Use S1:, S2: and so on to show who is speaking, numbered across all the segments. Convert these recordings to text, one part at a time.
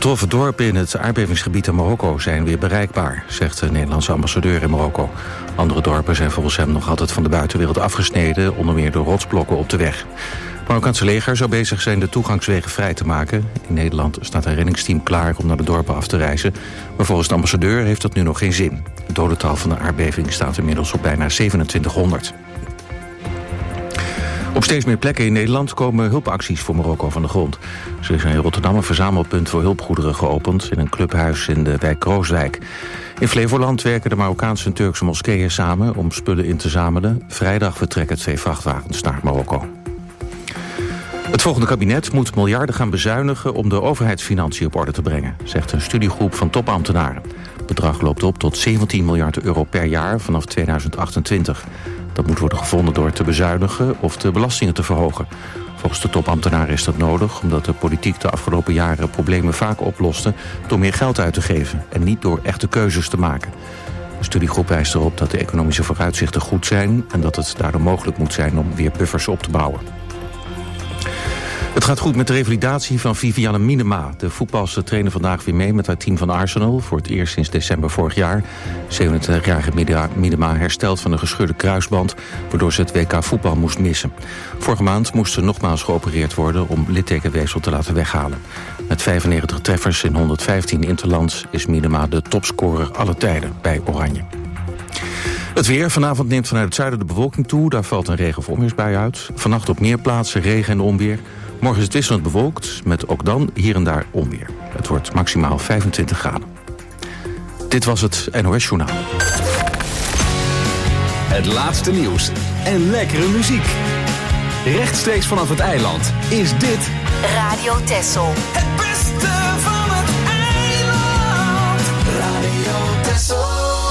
S1: getroffen dorpen in het aardbevingsgebied in Marokko zijn weer bereikbaar, zegt de Nederlandse ambassadeur in Marokko. Andere dorpen zijn volgens hem nog altijd van de buitenwereld afgesneden, onder meer door rotsblokken op de weg. Het Marokkaanse leger zou bezig zijn de toegangswegen vrij te maken. In Nederland staat een reddingsteam klaar om naar de dorpen af te reizen, maar volgens de ambassadeur heeft dat nu nog geen zin. Het dodental van de aardbeving staat inmiddels op bijna 2700. Op steeds meer plekken in Nederland komen hulpacties voor Marokko van de grond. Zo is in Rotterdam een verzamelpunt voor hulpgoederen geopend in een clubhuis in de wijk Krooswijk. In Flevoland werken de Marokkaanse en Turkse moskeeën samen om spullen in te zamelen. Vrijdag vertrekken 2 vrachtwagens naar Marokko. Het volgende kabinet moet miljarden gaan bezuinigen om de overheidsfinanciën op orde te brengen, zegt een studiegroep van topambtenaren. Het bedrag loopt op tot 17 miljard euro per jaar vanaf 2028. Dat moet worden gevonden door te bezuinigen of de belastingen te verhogen. Volgens de topambtenaren is dat nodig omdat de politiek de afgelopen jaren problemen vaak oploste door meer geld uit te geven en niet door echte keuzes te maken. De studiegroep wijst erop dat de economische vooruitzichten goed zijn en dat het daardoor mogelijk moet zijn om weer buffers op te bouwen. Het gaat goed met de revalidatie van Vivianne Miedema. De voetbalster trainde vandaag weer mee met haar team van Arsenal, voor het eerst sinds december vorig jaar. 27-jarige Miedema herstelt van een gescheurde kruisband, waardoor ze het WK voetbal moest missen. Vorige maand moest ze nogmaals geopereerd worden om littekenweefsel te laten weghalen. Met 95 treffers in 115 interlands is Miedema de topscorer aller tijden bij Oranje. Het weer. Vanavond neemt vanuit het zuiden de bewolking toe. Daar valt een regen- of onweersbui uit. Vannacht op meer plaatsen regen en onweer. Morgen is het wisselend bewolkt, met ook dan hier en daar onweer. Het wordt maximaal 25 graden. Dit was het NOS Journaal.
S2: Het laatste nieuws en lekkere muziek. Rechtstreeks vanaf het eiland is dit
S3: Radio Texel.
S4: Het beste van het eiland. Radio Texel.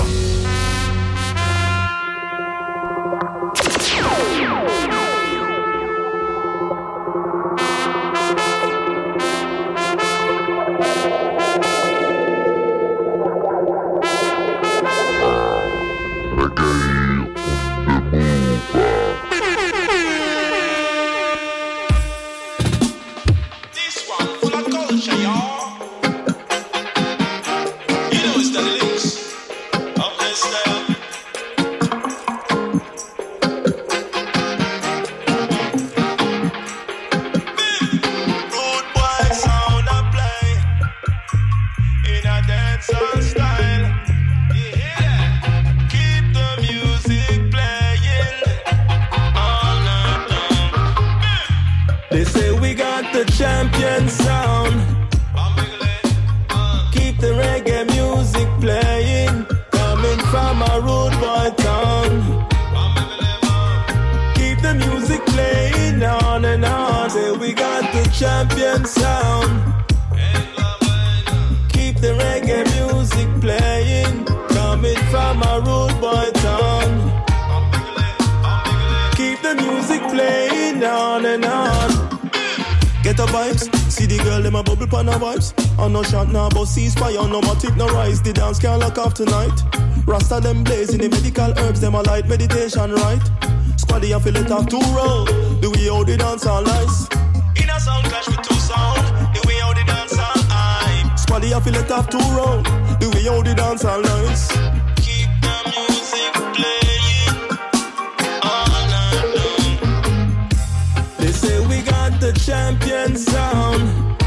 S5: Ceasefire, no matic, no rise. The dance can't lock off tonight. Rasta them blazing the medical herbs, them a light meditation, right? Squaddy, I feel it have to roll. The way how the dance all nice. In a sound clash with two sound. The way how the dance all hype. Squaddy, I feel it have to roll. The way how the dance all nice. Keep the music playing all night long. They say we got the champion sound.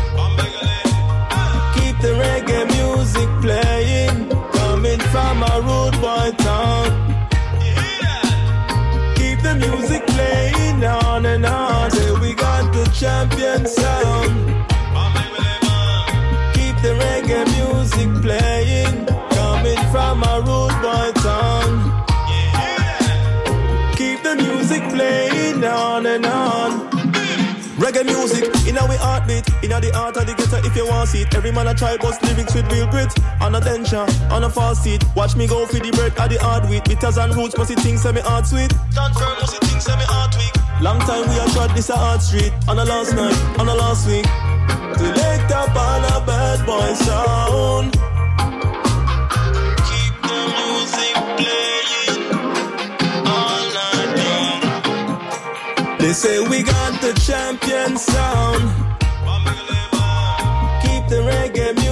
S5: The reggae music playing, coming from a rude boy town. Keep the music playing on and on. Say we got the champion sound. Keep the reggae music playing, coming from a rude boy town. Keep the music playing on and on. Reggae music, in our heartbeat, in the heart of the ghetto if you want it. Every man a try bust lyrics with real grit. On a tension, on a fast seat. Watch me go for the bread of the hard wheat. Bitters and roots, must it think say me heart sweet. Stand firm, must it think say me heart weak. Long time we a trod this a hard street. On a last night, on a last week. Select up on a bad boy sound. Keep the music playing all night long. They say we got the champion sound. Keep the reggae music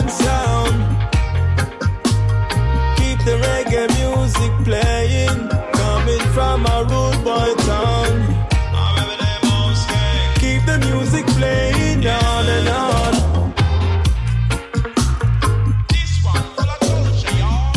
S5: Jamaican sound. Keep the reggae music playing, coming from a rude boy town. Keep the music playing on and on.
S3: This one full of culture, y'all.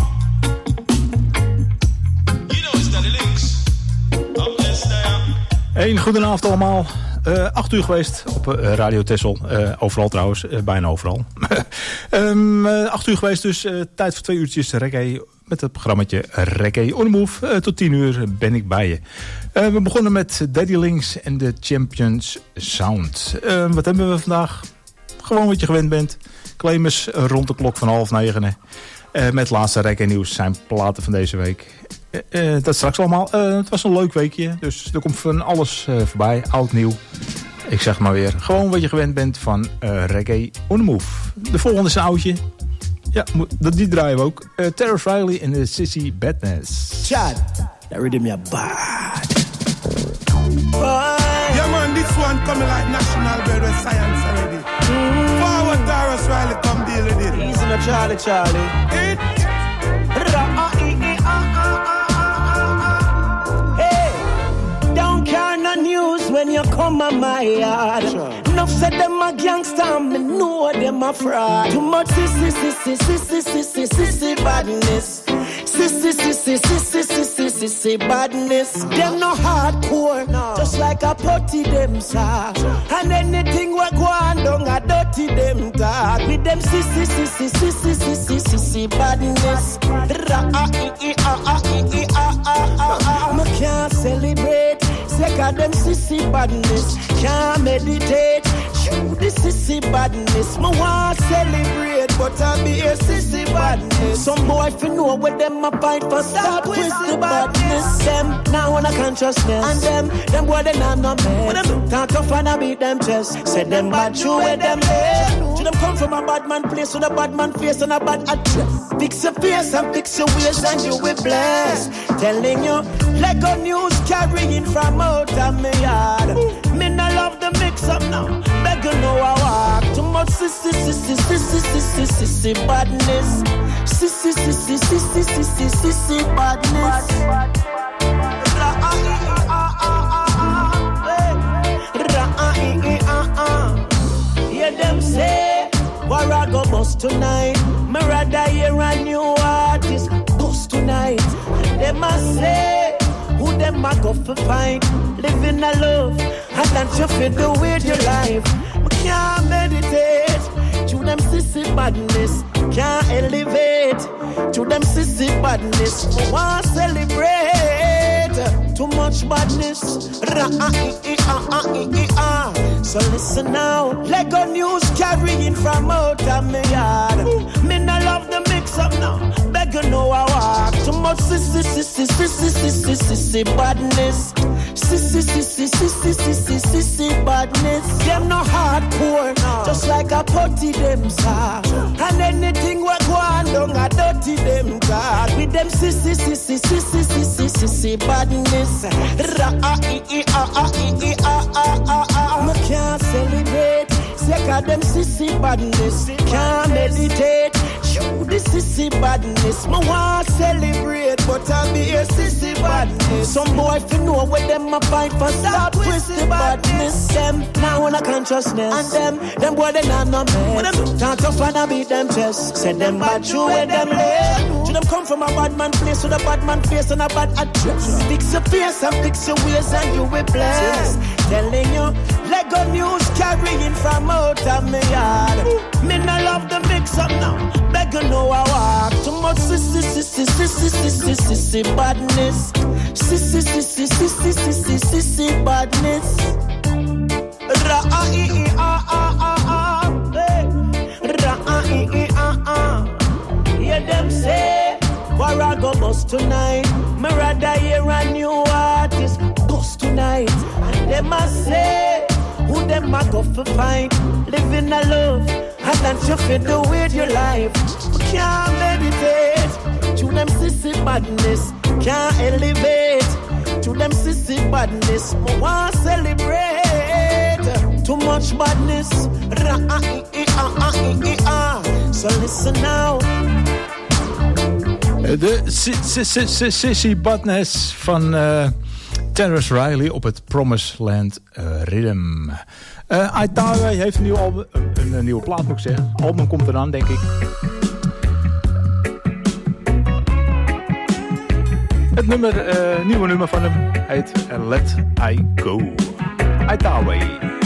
S3: You know it's the links. Up this there.
S6: Een goedenavond allemaal. 8 uur geweest op Radio Texel. Overal trouwens, bijna overal. 8 uur geweest, dus tijd voor 2 uurtjes reggae met het programmaatje Reggae on the Move. Tot 10 uur ben ik bij je. We begonnen met Daddy Links en de Champions Sound. Wat hebben we vandaag? Gewoon wat je gewend bent. Claimers rond de klok van 8:30. Met laatste reggae nieuws zijn platen van deze week. Dat straks allemaal. Het was een leuk weekje, dus er komt van alles voorbij. Oud, nieuw. Ik zeg maar weer, gewoon wat je gewend bent van Reggae on the Move. De volgende is een oudje. Ja, die draaien we ook. Terrence Riley en de Sissy Badness.
S7: Chad, that rhythm ya bad.
S5: Yeah man, this one coming like national bird with science already. Forward Terrence Riley, come deal with it.
S7: Easy no Charlie.
S5: It.
S7: News when you come on my yard. Enough said them a gangster, me know them a fraud. Too much sissy badness. Sissy badness. Them no hardcore, just like a putty them sauce. And anything we go on down a dirty them talk. With them sissy badness. Me can't celebrate. Sick of them sissy badness. Can't meditate. Shoot the sissy badness. Me want celebrate, but I be a sissy badness. Some boy fi know what them a fight for. Stop with the badness. Them now on a consciousness. And them boy they not no man. Talk tough and I beat them chest. Say them bad true with them head. To them come from a bad man place with a bad man face and a bad address. Fix your face and fix your ways and you will bless. Telling you, Lego news carrying from out of me yard. Me no love the mix up now. Beg you know I walk. Too much sissy badness. Sissy badness. Hear them say, war I go bust tonight. Me rather hear a new artist bust tonight. Them a say, who them a go for fight? Living a love, and that's you feel the way your life. We can't meditate, to them sissy badness. Can't elevate, to them sissy badness. We want celebrate, too much badness. So listen now, Lego news carrying from out of me yard. Me no love the mix up now. Beg you know I walk. Too much sissy badness. Sissy badness. Them no hardcore, just like a putty them sauce. And anything we go on down a dirty them talk. With them sissy badness. Me can't celebrate. Sick of them sissy badness. Can't meditate. Shoot the sissy badness. Me want celebrate, but I be a sissy badness. Some boy fi know what them a fight for. Stop with the badness. Them now on a consciousness. And them boy they not no man. Talk tough and I beat them chest. Say them bad true with them late. To them come from a bad man place with a bad man face and a bad address. Fix your face and fix your ways and you will bless. Telling you, Lego news carrying from out of me yard. Me no love the mix up now. Beg you know I walk. Too much sissy badness. Sissy badness. Hear them say, war I go bust tonight. Me rather hear a new artist bust tonight. And them a say, who them a go for fight? Living a love, and that's you feel the way your life. We can't meditate, to them sissy badness. Can't elevate, to them sissy badness. We want celebrate, too much badness. So listen now.
S6: De Sissy Badness van Terrace Riley op het Promised Land Rhythm. Aitawe heeft een nieuw album, een nieuwe plaat moet ik zeggen. Album komt eraan, denk ik. Het nieuwe nummer van hem heet Let I Go. Aitawe.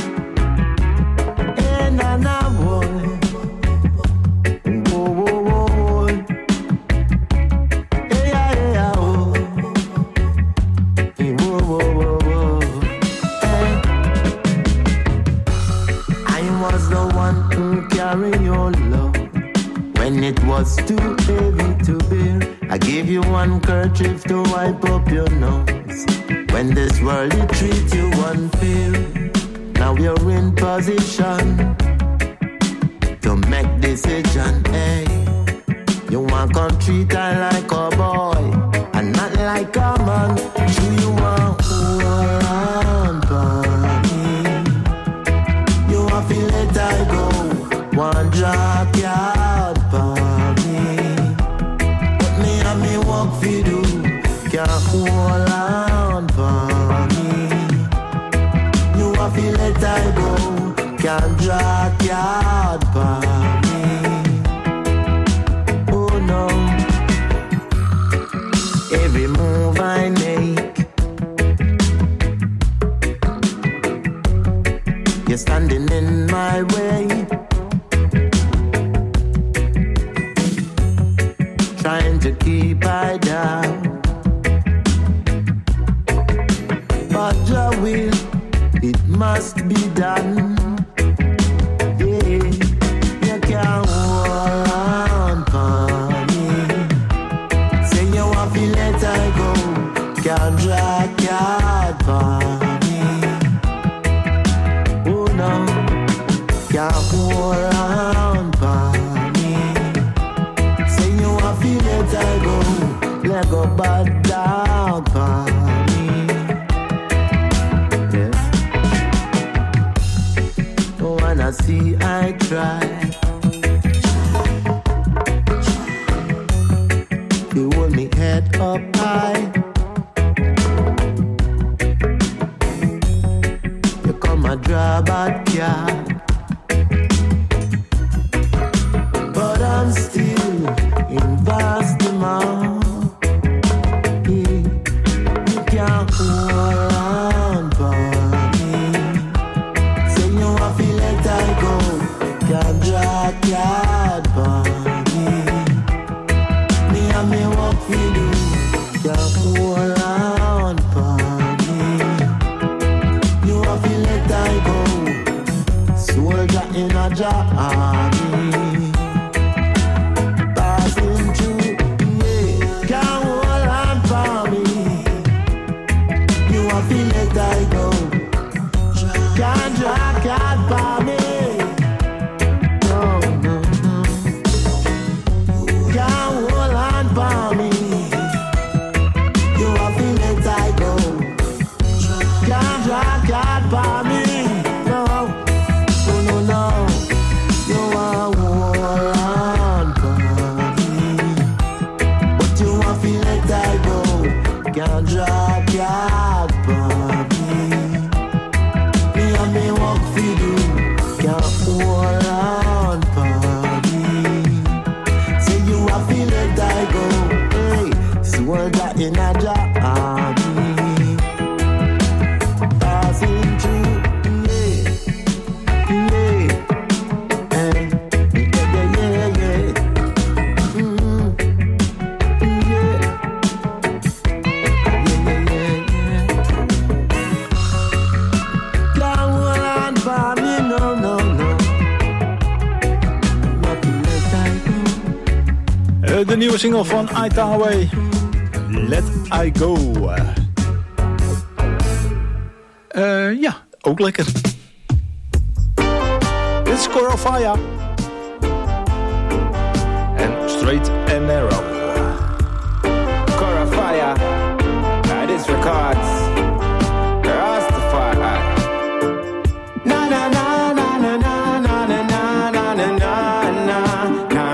S8: Carry your love when it was too heavy to bear. I gave you one kerchief to wipe up your nose. When this world it treats you unfair, now you're in position to make decision. Hey, you want come treat I like a boy and not like a man. Do you want hold on for me? You want feel let I go. One drop yard for me, but me and me walk for you. Can't hold on for me. You a feel let I go. Can't drop yard for me. Oh no. Every move I make, you're standing in my way. Trying to keep I down, but your will, it must be done. Yeah, you can't hold on for me. Say you want to let I go, can't drag your for me. Oh no, can't hold on for me. Let I go, let go bad dog for me. Yeah. Don't wanna see I try. You hold me head up high. You come and draw bad cat, but I'm still in vast demand. You can't hold on for me. Say you want to let I go. Can't drag yard for me. Me and me walk for you. Can't hold on for me. You want to let I go. Soldier in a job. I go, can't drag God by me. No, no, no. Can't hold on by me. You have to let I go. Can't drag God by me. No, no, no, no. You are hold on by me, but you have to let I go. Can't drag God by me. Me walk for you, can't hold on for me. Say you a feel let I go, hey, soldier in a job. Passing through, yeah, yeah, hey, yeah, yeah, yeah,
S6: De nieuwe single van Aitawe, Let I Go. Ja, ook lekker. Dit is Coral Fire. En Straight and Narrow.
S9: Coral Fire. This records. Rastafari. Na na na na na na na na na na na na.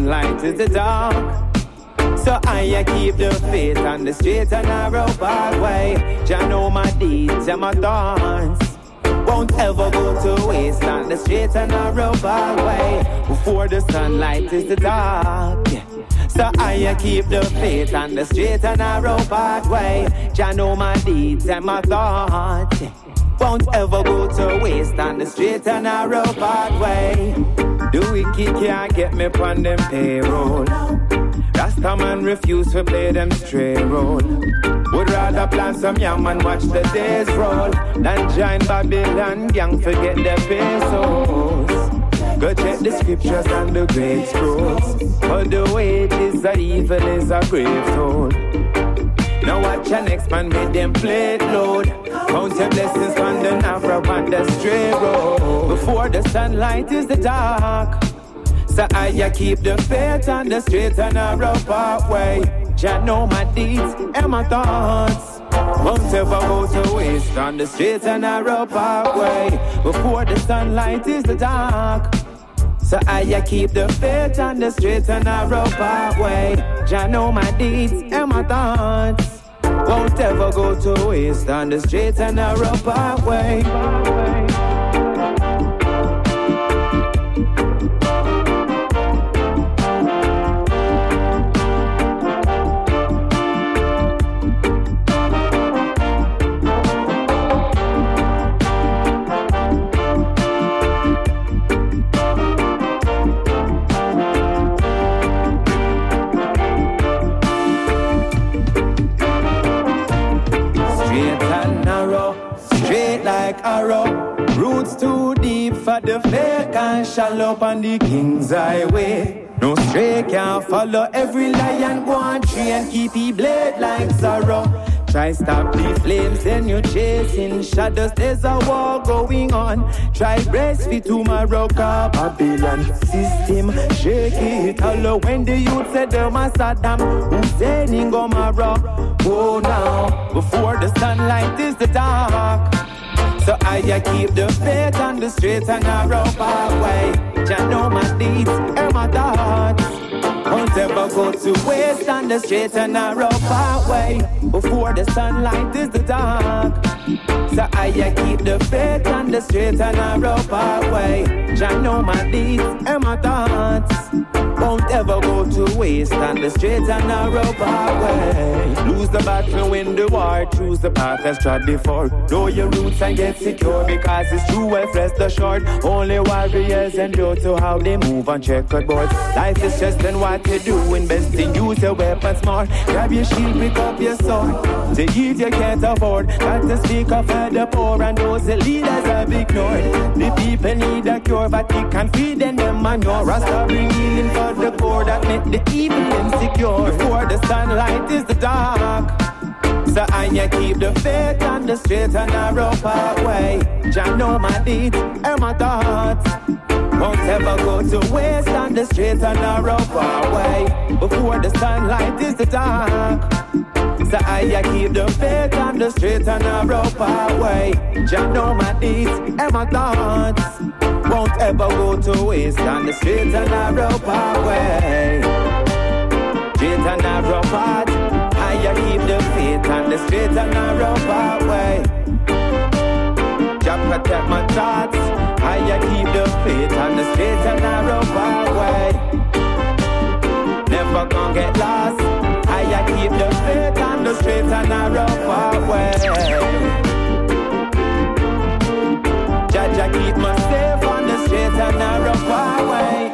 S9: sunlight is the dark. So I keep the faith on the straight and narrow pathway. Jah know my deeds and my thoughts won't ever go to waste on the straight and narrow pathway. Before the sunlight is the dark. So I keep the faith on the straight and narrow pathway. Jah know my deeds and my thoughts won't ever go to waste on the straight and narrow pathway. The wicked can't get me on them payroll. Rasta man refuse to play them stray role. Would rather plant some yam and watch the days roll than join Babylon gang forget their pesos. Go check the scriptures and the great scrolls. For the wages of evil is a grave toll. Now watch your next man with them plate load. Count your blessings on the narrow and the straight road. Before the sunlight is the dark. So I keep the faith on the straight and narrow pathway. Jah know my deeds and my thoughts won't ever go to waste on the straight and narrow pathway. Before the sunlight is the dark. So I keep the faith on the straight and narrow pathway. Jah know my deeds and my thoughts won't ever go to waste on the straight and narrow pathway. Arrow, roots too deep for the fake and shallow on the King's Highway. No stray can follow every lion go on tree and keep he blade like sorrow. Try stop the flames, then you're chasing shadows. There's a war going on. Try brace for tomorrow, car Babylon system. Shake it hollow when the youth said them a Saddam Hussein in Gomorrah. Oh now, before the sunlight is the dark. So I keep the faith on the straight and narrow pathway. Jah know my deeds and my thoughts won't ever go to waste on the straight and narrow pathway. Before the sunlight is the dark. So I keep the faith on the straight and narrow pathway. Jah know my deeds and my thoughts won't ever go to waste on the straight and narrow pathway. Lose the battle, win the war, choose the path that's trod before. Know your roots and get secure, because it's true wealth rest assured. Only warriors endure to how they move on checkered board. Life is just in what you do, invest in use your weapons smart. Grab your shield, pick up your sword. To eat you can't afford, got to speak up for the poor and those the leaders have ignored. The people need a cure, but they can't feed them manure. Rasta bring healing for the poor that make the evil insecure. Before the sunlight is the dark. So I keep the faith on the straight and narrow pathway. Jah know my deeds and my thoughts won't ever go to waste on the straight and narrow pathway. Before the sunlight is the dark. So I keep the faith on the straight and narrow pathway. Jah know my deeds and my thoughts won't ever go to waste on the straight and narrow pathway. Straight and narrow path. I keep the faith on the straight and narrow pathway. Jah protect my thoughts. I keep the faith on the straight and narrow pathway. Never gonna get lost. I keep the faith on the straight and narrow pathway. Jah keep me safe on the straight and narrow pathway.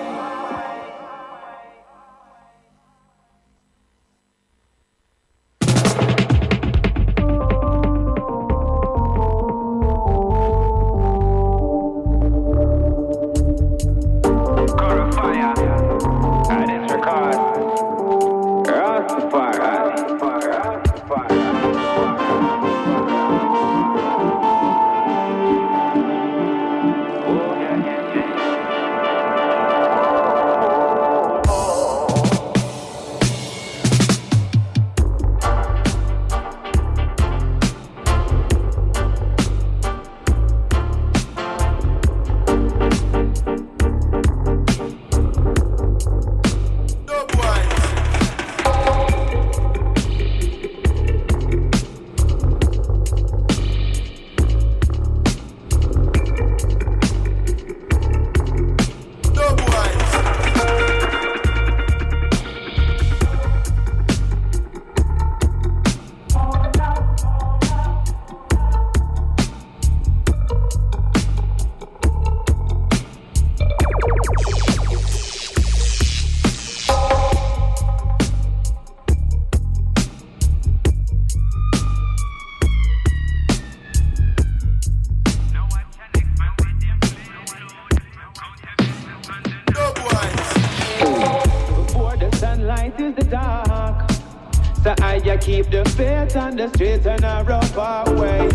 S9: So I keep the faith on the streets and I rough away.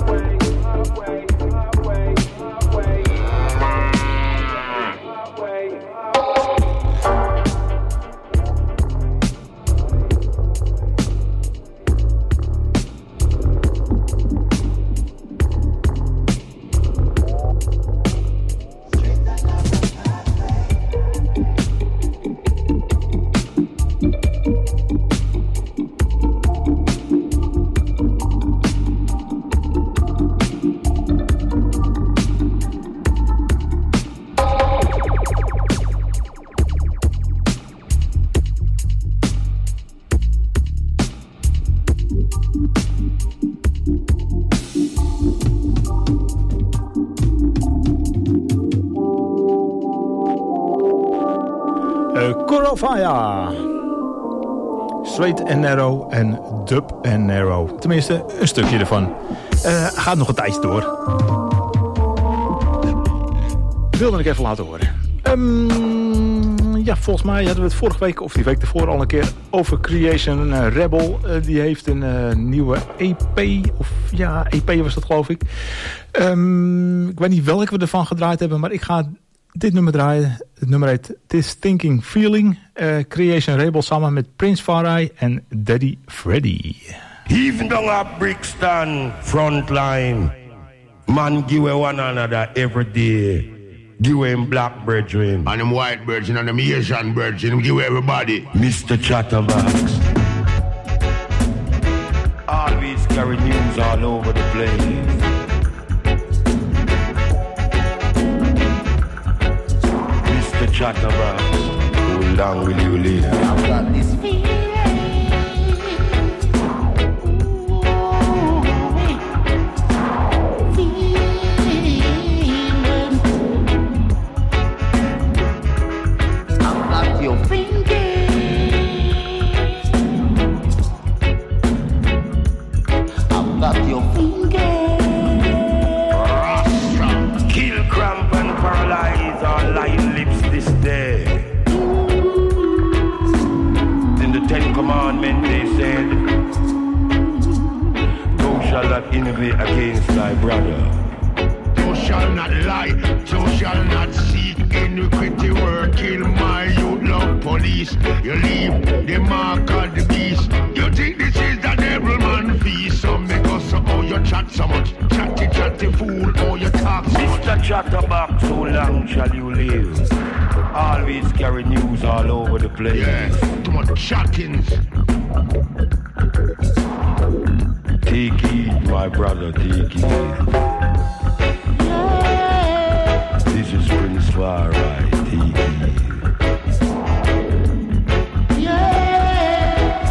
S6: Kurofaya. Straight and Narrow en Dub and Narrow. Tenminste, een stukje ervan. Gaat nog een tijdje door. Wilde ik even laten horen. Ja, volgens mij hadden we het vorige week of die week ervoor al een keer over Creation Rebel. Die heeft een nieuwe EP. Of ja, EP was dat geloof ik. Ik weet niet welke we ervan gedraaid hebben, maar ik ga dit nummer draaien. Het nummer heet This Thinking Feeling. Creation Rebel samen met Prince Farai en Daddy Freddy.
S10: Even down at Brixton frontline, man give one another every day. Give him black brethren.
S11: And them white brethren and them Asian brethren. Give everybody.
S10: Mr. Chatterbox. Always carry news all over the place. Mr. Chatterbox. How long will you live? I've got this feeling. Innovate against thy brother.
S11: Thou shalt not lie, thou shalt not seek iniquity work. Kill my youth, love police. You leave the mark of the beast. You think this is the devil man feast? So make us how you chat so much. Chatty, chatty fool, how you talk so much.
S10: Mr. Chatterbox, how long shall you live? Always carry news all over the place.
S11: Yes, too much chattings.
S10: Take heed, my brother, take heed.
S4: Yeah.
S10: This is Prince Farai, take heed.
S4: Yeah.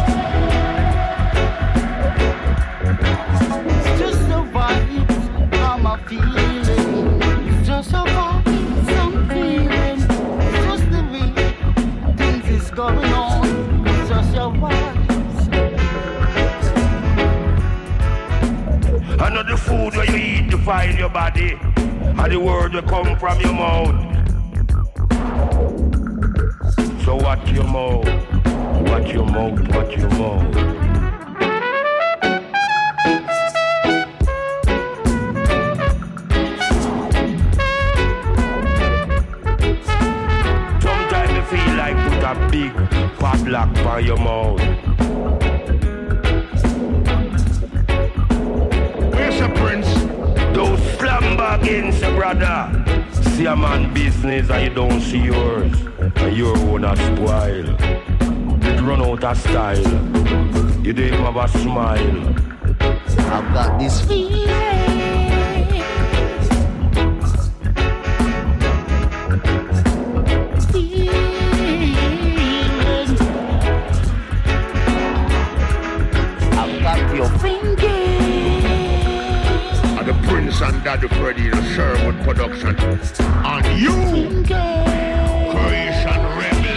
S4: It's just a vibe, I'm a feeling. It's just a vibe, some feeling. It's just the way things is going on. It's just a vibe.
S10: I know the food where you eat to find your body, and the word will come from your mouth. So watch your mouth, watch your mouth, watch your mouth. Sometimes you feel like put a big padlock by your mouth.
S11: Prince.
S10: Don't slumber against your brother. See a man business and you don't see yours, and your own a spoil. It run out of style. You don't have a smile.
S4: I've got this feeling. I've got your finger.
S11: Prince and Daddy Freddy in a Sherwood production. And you, Creation Rebel.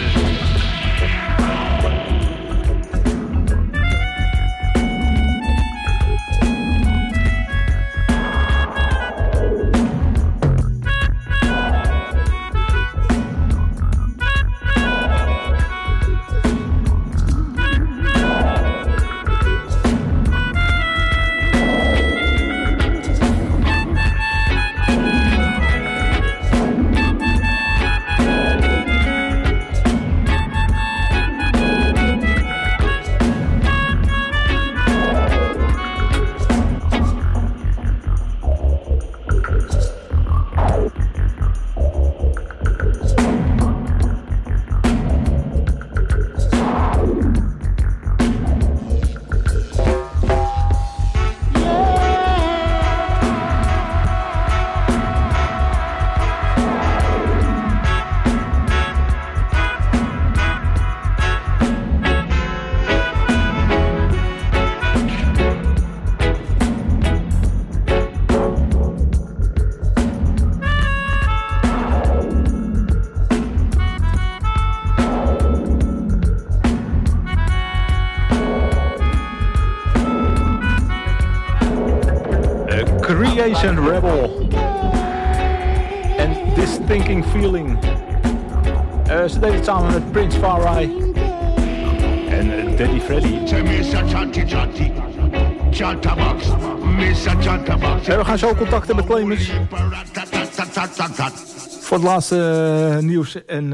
S6: Radiation Rebel. En This Thinking Feeling. Ze deden het samen met Prince Farai. En Daddy Freddy. We gaan zo contacten met Clemens. Voor het laatste nieuws en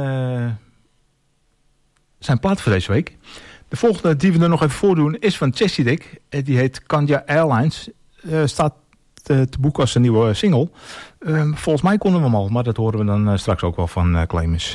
S6: zijn plaat voor deze week. De volgende die we er nog even voordoen is van Chessidik. Die heet Kanja Airlines. Staat te boeken als een nieuwe single. Volgens mij konden we hem al, maar dat horen we dan straks ook wel van Clemens.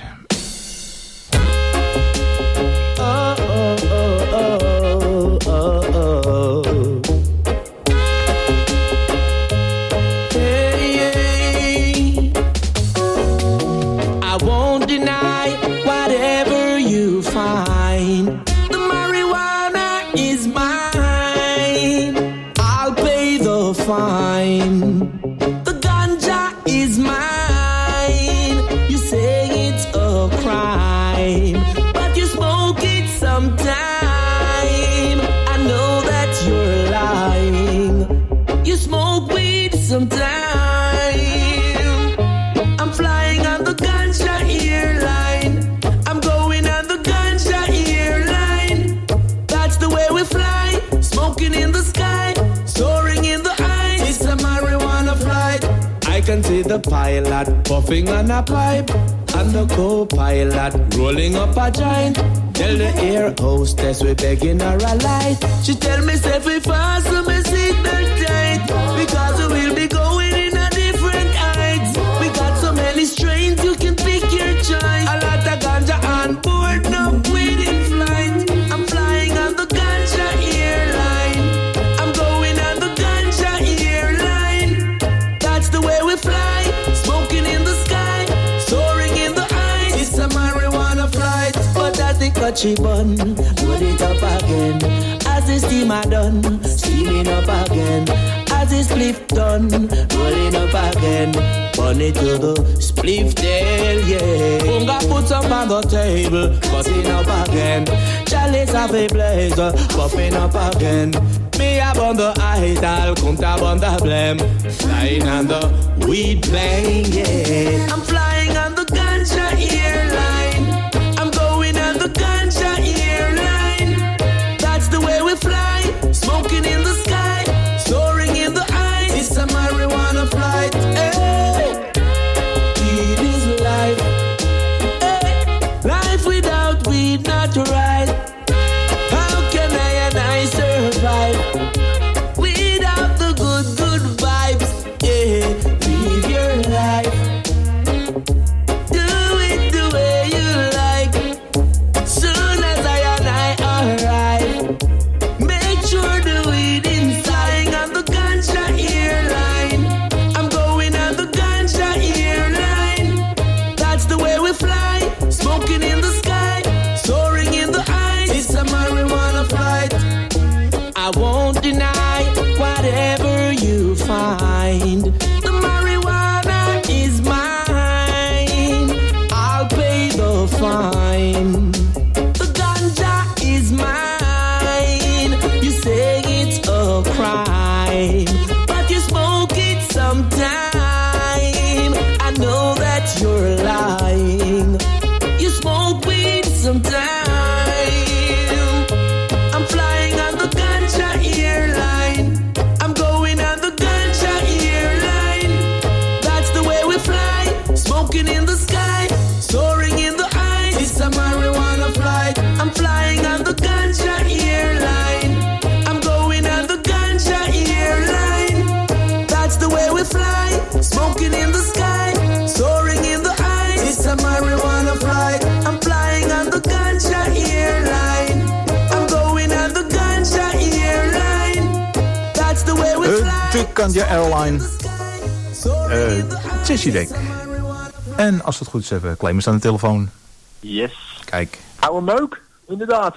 S7: I won't deny whatever you find. The marijuana is mine. I'll pay the fine. The ganja is mine. You say it's a crime, but you smoke it sometime. I know that you're lying. You smoke weed sometime. I'm flying on the ganja airline. I'm going on the ganja airline. That's the way we fly. Smoking in the sky, soaring in the eyes. It's a marijuana flight. I can see the pilot puffing on a pipe, and the co-pilot rolling up a joint. Tell the air hostess we begging her a light. She tell me if we fasten my seatbelt tight, because we will be going in a different heights. We got so many strains you can pick your choice. A lot of ganja on board, no weed in flight. I'm flying on the ganja airline. I'm going on the ganja airline. That's the way we fly. Smoking in the sky, soaring in the eyes. It's a marijuana flight. But as the cutchy bun, load it up again. As the steamer done, steaming up again. As the spliff done, rolling up again. Burn it to the spliff tail, yeah. Bunga put some on the table, busting up again. Chalice of a blazer, puffing up again. Me up on the idol, kunta on the blame. Flying on the weed plane, yeah. I'm flying on the ganja airline. I'm going on the ganja airline. That's the way we fly. Smoking in the sky, soaring in the eyes. It's a marijuana flight. Hey, it is life. Hey, life without weed not right. How can I survive without the good vibes? Yeah, live your life. Do it the way you like. Soon as I arrive, make sure the weed inside. On the ganja airline. I'm going on the ganja airline. That's the way we fly. Smoking in the sky, soaring in the eyes. It's a marijuana flight. I won't deny whatever you find. The marijuana is mine. I'll pay the fine. The ganja is mine. You say it's a crime, but you smoke it sometime. I know that you're lying. You smoke weed sometime. I'm flying on the ganja airline. I'm going on the ganja airline. That's the way we fly. Smoking in the sky, soaring in the eyes. It's a marijuana flight. I'm flying on the ganja airline. I'm going on the ganja airline. That's the way we fly. Smoking in the sky, soaring in the eyes. It's a marijuana flight. I'm flying on the ganja airline. I'm going on the ganja airline. That's the way we fly.
S6: De Kanja Airline. Chessidik. En als het goed is, hebben we Clemens aan de telefoon.
S12: Yes.
S6: Kijk.
S12: Oude meuk, inderdaad.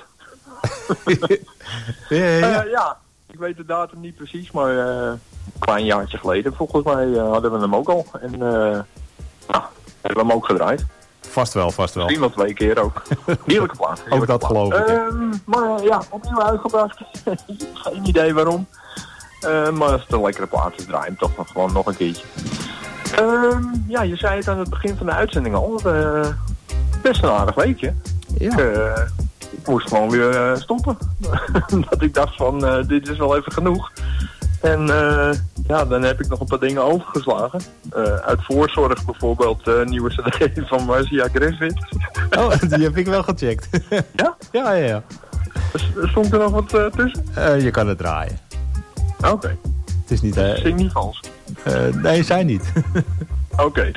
S6: Ja.
S12: Ik weet de datum niet precies, maar een klein jaartje geleden volgens mij hadden we hem ook al. En hebben we hem ook gedraaid.
S6: Vast wel.
S12: Misschien wel 2 keer ook. Heerlijke plaat.
S6: Ook dat geloof ik.
S12: Maar opnieuw uitgebracht. Geen idee waarom. Maar als het een lekkere plaat is, draai hem toch gewoon nog een keertje. Ja, je zei het aan het begin van de uitzending al. Best een aardig weekje.
S6: Ja.
S12: Ik moest gewoon weer stoppen. Dat ik dacht van, dit is wel even genoeg. En ja, dan heb ik nog een paar dingen overgeslagen. Uit voorzorg bijvoorbeeld nieuwe cd van Marcia Griffith.
S6: Oh, die heb ik wel gecheckt.
S12: Ja?
S6: Ja.
S12: Stond er nog wat tussen?
S6: Je kan het draaien.
S12: Oké.
S6: Het is niet...
S12: Zing niet vals?
S6: Nee, zij niet.
S12: Oké.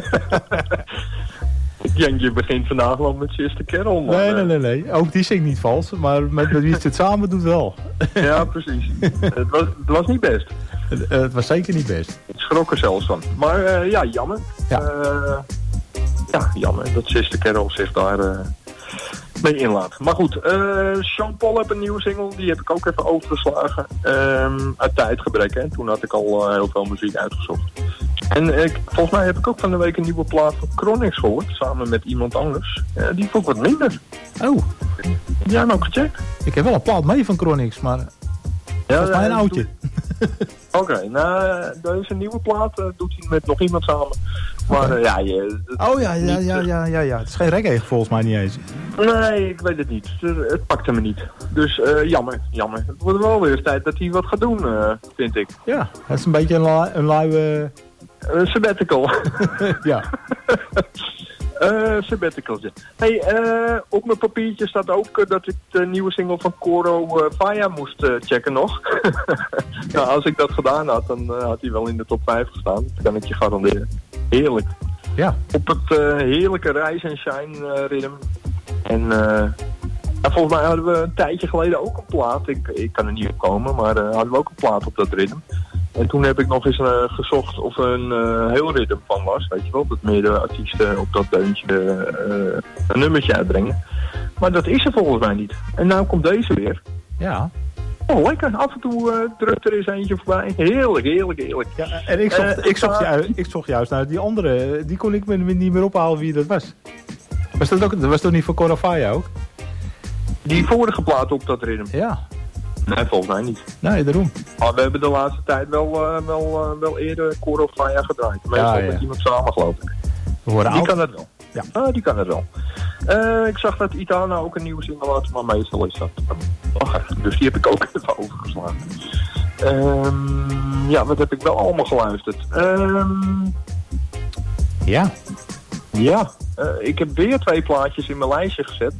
S12: Je begint vandaag wel met Sister Carol, man.
S6: Nee. Ook die zingt niet vals, maar met wie het samen doet wel.
S12: Ja, precies. Het was niet best.
S6: Het was zeker niet best.
S12: Ik schrok er zelfs van. Maar ja, jammer.
S6: Ja.
S12: Ja, jammer dat Sister Carol zich daar mee inlaat. Maar goed, Sean Paul heeft een nieuwe single. Die heb ik ook even overgeslagen. Uit tijdgebrek, hè. Toen had ik al heel veel muziek uitgezocht. En volgens mij heb ik ook van de week een nieuwe plaat van Chronix gehoord. Samen met iemand anders. Die vond ik wat minder.
S6: Oh.
S12: Heb jij hem ook gecheckt?
S6: Ik heb wel een plaat mee van Chronix, maar... volgens mij een oudje.
S12: Oké, nou, deze nieuwe plaat doet hij met nog iemand samen. Maar ja...
S6: Ja. Het is geen reggae volgens mij niet eens.
S12: Nee, ik weet het niet. Het pakte me niet. Dus jammer. Het wordt wel weer eens tijd dat hij wat gaat doen, vind ik.
S6: Ja, het is een beetje een luie...
S12: sabbatical.
S6: Ja.
S12: Sabbaticaltje. Hey, op mijn papiertje staat ook dat ik de nieuwe single van Coro Faya moest checken nog. Nou, als ik dat gedaan had, dan had hij wel in de top 5 gestaan. Dat kan ik je garanderen. Heerlijk.
S6: Ja.
S12: Op het heerlijke Rise and Shine ritme. En volgens mij hadden we een tijdje geleden ook een plaat. Ik kan er niet op komen, maar hadden we ook een plaat op dat ritme. En toen heb ik nog eens gezocht of er een heel ritme van was. Weet je wel, dat meerdere artiesten op dat deuntje een nummertje uitbrengen. Maar dat is er volgens mij niet. En nou komt deze weer.
S6: Ja.
S12: Oh, lekker. Af en toe drukt er eens eentje voorbij. Heerlijk.
S6: Ja, en ik zocht juist naar die andere. Die kon ik me niet meer ophalen wie dat was. Dat was toch niet voor Coro Faya ook?
S12: Die vorige plaat op dat ritme?
S6: Ja.
S12: Nee, volgens mij niet.
S6: Nee, daarom.
S12: Maar we hebben de laatste tijd wel eerder Coro Faya gedraaid. Meestal met iemand samen, geloof ik. Die kan het wel. Ja. Die kan het wel. Ik zag dat Itana ook een nieuwe single had, maar meestal is dat dus die heb ik ook even overgeslagen. Ja, wat heb ik wel allemaal geluisterd?
S6: Ja.
S12: Ja, ik heb weer 2 plaatjes in mijn lijstje gezet.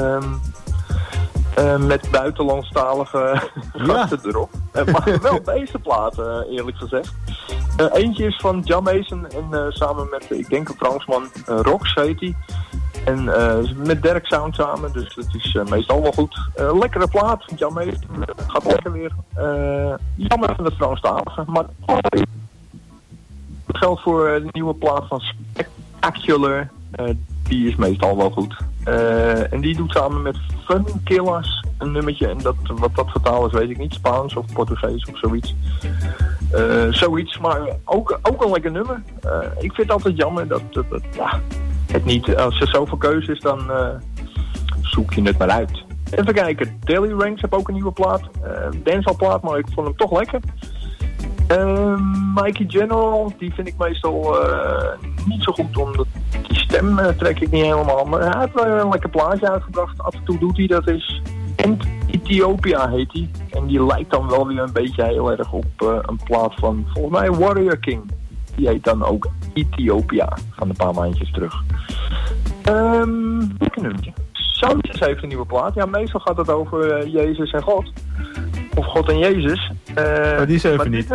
S12: Met buitenlandstalige gasten erop. Maar wel deze platen, eerlijk gezegd. Eentje is van Jam Mason en samen met, ik denk een Fransman, Rox heet hij. En met Derek Sound samen, dus dat is meestal wel goed. Lekkere plaat, Jam Mason, gaat lekker weer. Jammer van de Franstalige, maar dat geldt voor de nieuwe plaat van Spectacular. Die is meestal wel goed. En die doet samen met Fun Killers een nummertje. En wat dat vertaal is, weet ik niet. Spaans of Portugees of zoiets. Zoiets, maar ook een lekker nummer. Ik vind het altijd jammer dat het niet... Als er zoveel keuze is, dan zoek je het maar uit. Even kijken. Daily Ranks heb ook een nieuwe plaat. Dancehall plaat, maar ik vond hem toch lekker. Mikey General, die vind ik meestal niet zo goed, omdat die stem trek ik niet helemaal. Maar hij heeft wel een lekker plaatje uitgebracht. Af en toe doet hij dat eens. Ethiopia heet hij. En die lijkt dan wel weer een beetje heel erg op een plaat van, volgens mij, Warrior King. Die heet dan ook Ethiopia, van een paar maandjes terug. Lekker nummertje. Sanchez heeft een nieuwe plaat. Ja, meestal gaat het over Jezus en God. Of God en Jezus.
S6: Die is even niet.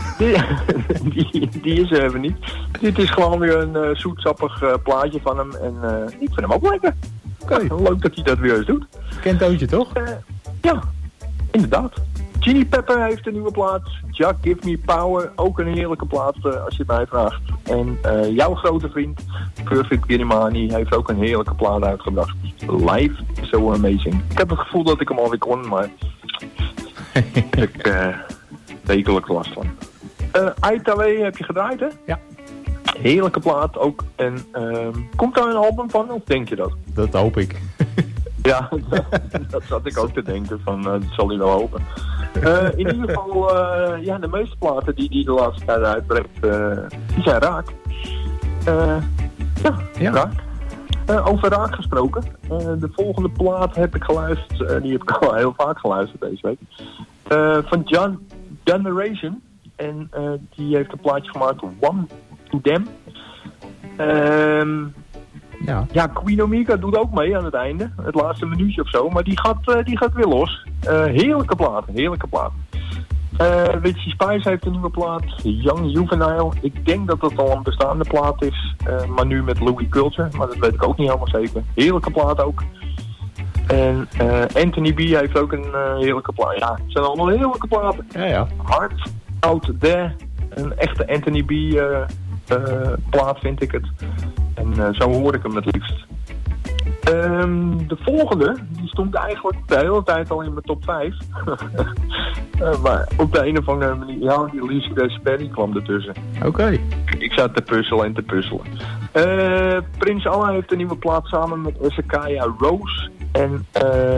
S12: Die is even niet. Dit is gewoon weer een zoetsappig plaatje van hem. En ik vind hem ook lekker. Leuk dat hij dat weer eens doet.
S6: Kent Tootje, toch?
S12: Ja, inderdaad. Chili Pepper heeft een nieuwe plaat. Jack Give Me Power. Ook een heerlijke plaat als je het mij vraagt. En jouw grote vriend Perfect Girimani heeft ook een heerlijke plaat uitgebracht. Live So Amazing. Ik heb het gevoel dat ik hem alweer kon, maar ik wekelijks last van. Aitawe heb je gedraaid, hè?
S6: Ja.
S12: Heerlijke plaat ook. En komt daar een album van, of denk je dat?
S6: Dat hoop ik.
S12: Ja, dat zat ik ook te denken, van dat zal hij wel hopen. In ieder geval, de meeste platen die de laatste tijd uitbrengt, die zijn raak. Raak. Over raak gesproken. De volgende plaat heb ik geluisterd, die heb ik al heel vaak geluisterd deze week. Van John Generation. En die heeft een plaatje gemaakt, One to Them. Queen Omega doet ook mee aan het einde. Het laatste minuutje of zo. Maar die gaat weer los. Heerlijke platen. Richie Spice heeft een nieuwe plaat. Young Juvenile. Ik denk dat dat al een bestaande plaat is. Maar nu met Louis Culture. Maar dat weet ik ook niet helemaal zeker. Heerlijke plaat ook. En Anthony B heeft ook een heerlijke plaat. Ja, het zijn allemaal heerlijke platen.
S6: Ja.
S12: Heart Out There. Een echte Anthony B plaat vind ik het. En zo hoor ik hem het liefst. De volgende, die stond eigenlijk de hele tijd al in mijn top 5. Maar op de een of andere manier, die Lisa Grace Perry kwam ertussen.
S6: Oké.
S12: Ik zat te puzzelen. Prins Anna heeft een nieuwe plaat samen met Hezekiah Rose. En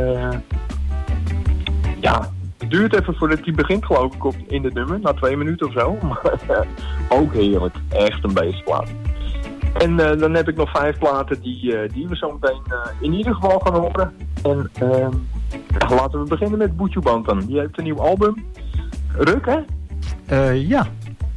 S12: het duurt even voordat hij begint geloof ik in het nummer, na 2 minuten of zo. Maar ook heerlijk, echt een beestplaat. En dan heb ik nog 5 platen die we zo meteen in ieder geval gaan horen. En laten we beginnen met Buju Banton. Die heeft een nieuw album. Ruk, hè?
S6: Ja.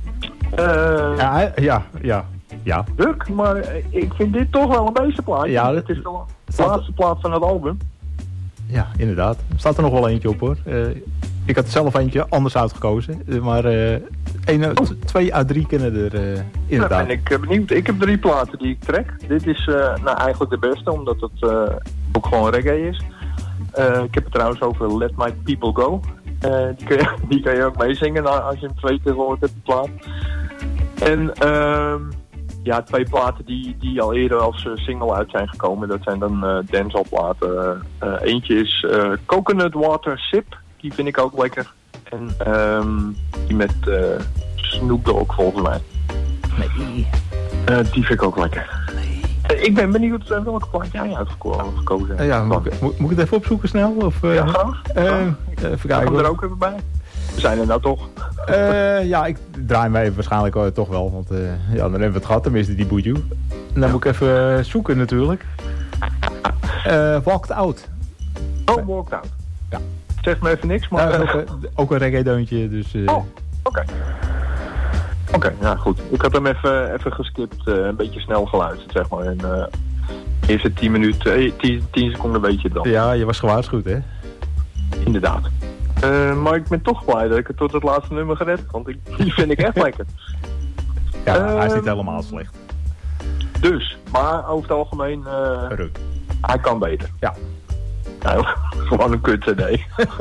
S6: Ja.
S12: Ruk, maar ik vind dit toch wel een beestenplaatje. Ja, het is de laatste plaat van het album.
S6: Ja, inderdaad. Er staat er nog wel eentje op hoor. Ik had er zelf eentje anders uitgekozen. Maar 2 à 3 kennen er inderdaad.
S12: Ja, ben ik benieuwd. Ik heb 3 platen die ik trek. Dit is eigenlijk de beste, omdat het ook gewoon reggae is. Ik heb het trouwens over Let My People Go. Die kan je ook meezingen als je hem 2 keer gehoord hebt, de plaat. En 2 platen die al eerder als single uit zijn gekomen. Dat zijn dan dancehall platen. Eentje is Coconut Water Sip. Die vind ik ook lekker. En die met Snoop Dogg volgens mij.
S6: Nee.
S12: Die vind ik ook lekker. Ik ben benieuwd welke plaat jij uitgekozen hebt.
S6: Moet ik het even opzoeken snel? Of,
S12: ja, graag.
S6: Even kijken.
S12: Er ook even bij. We zijn er nou toch.
S6: Ik draai mij even waarschijnlijk toch wel. Want dan hebben we het gehad, tenminste die Buju. En dan moet ik even zoeken natuurlijk. Walked Out.
S12: Oh, Walked Out.
S6: Ja.
S12: Zeg me even niks, maar...
S6: ook een reggae-deuntje, dus...
S12: Oké, nou goed. Ik had hem even geskipt, een beetje snel geluisterd, zeg maar. En eerste 10 seconden weet je het dan.
S6: Ja, je was gewaarschuwd, hè?
S12: Inderdaad. Maar ik ben toch blij dat ik het tot het laatste nummer gered heb, want die vind ik echt lekker.
S6: Ja, hij is niet helemaal slecht.
S12: Dus, maar over het algemeen... hij kan beter.
S6: Ja.
S12: Nou, gewoon een kut CD.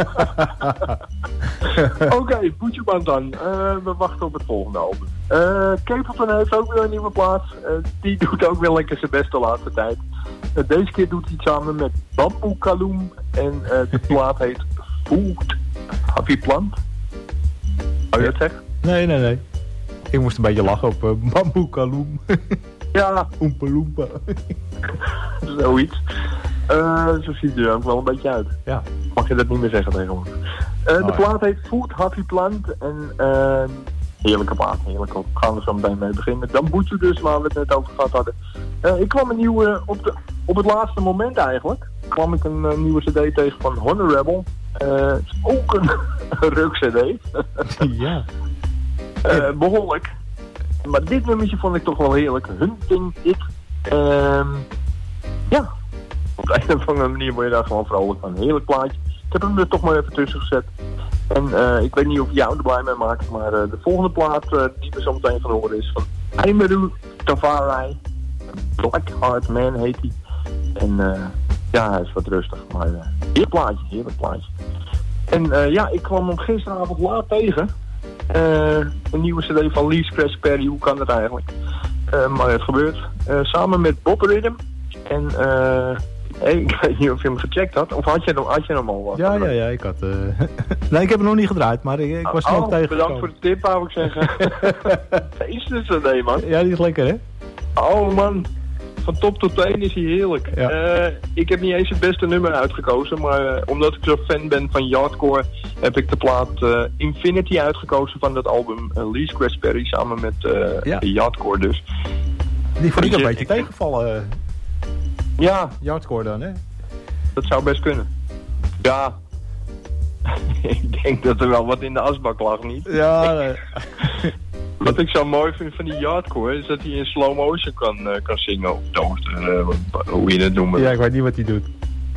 S12: Oké, Buju Banton. We wachten op het volgende album. Capleton heeft ook weer een nieuwe plaat. Die doet ook wel lekker zijn best de laatste tijd. Deze keer doet hij het samen met Bamboe Kaloum. En de plaat heet Food Happy Plant. Hou je dat zeggen?
S6: Nee. Ik moest een beetje lachen op Bamboe Kaloum.
S12: Ja.
S6: Oompa Loompa.
S12: Zoiets. Zo ziet hij er ook wel een beetje uit.
S6: Ja.
S12: Mag je dat niet meer zeggen tegenwoordig. De plaat heet Food Happy Plant. En heerlijke plaat. Heerlijk. Gaan we zo meteen mee beginnen. Dan Buju dus, waar we het net over gehad hadden. Ik kwam een nieuwe, op het laatste moment eigenlijk, kwam ik een nieuwe cd tegen van Honorable. Het is ook een ruk cd.
S6: Ja.
S12: Behoorlijk. Maar dit nummertje vond ik toch wel heerlijk. Hunting It. Op de een of andere manier word je daar gewoon vrolijk van. Heerlijk plaatje. Ik heb hem er toch maar even tussen gezet. En ik weet niet of jou er blij mee maakt, maar de volgende plaat die we zo meteen gaan horen is van Aïmadou Tavarai. Black Heart Man heet hij. En hij is wat rustig, maar heerlijk plaatje. En ik kwam hem gisteravond laat tegen. Een nieuwe cd van Lisa Grace Perry, hoe kan dat eigenlijk? Maar het gebeurt. Samen met Bob Rhythm. En ik weet niet of je hem gecheckt had. Of had je hem al?
S6: Ja, ik had... Nee, ik heb hem nog niet gedraaid, maar ik was er ook tegen.
S12: Bedankt voor de tip, wou ik zeggen. Deze cd, man.
S6: Ja, die is lekker, hè?
S12: Oh, man. van top tot teen is hij heerlijk.
S6: Ja.
S12: Ik heb niet eens het beste nummer uitgekozen, maar omdat ik zo fan ben van Yardcore, heb ik de plaat Infinity uitgekozen van dat album Lee Scratch Perry samen met Yardcore dus.
S6: Die vond ik een beetje tegenvallen.
S12: Ja.
S6: Yardcore dan, hè?
S12: Dat zou best kunnen. Ja. Ik denk dat er wel wat in de asbak lag, niet?
S6: Ja.
S12: Wat ik zo mooi vind van die Yardcore is dat hij in slow motion kan zingen of toasten, hoe je het noemt.
S6: Ja, ik weet niet wat hij doet.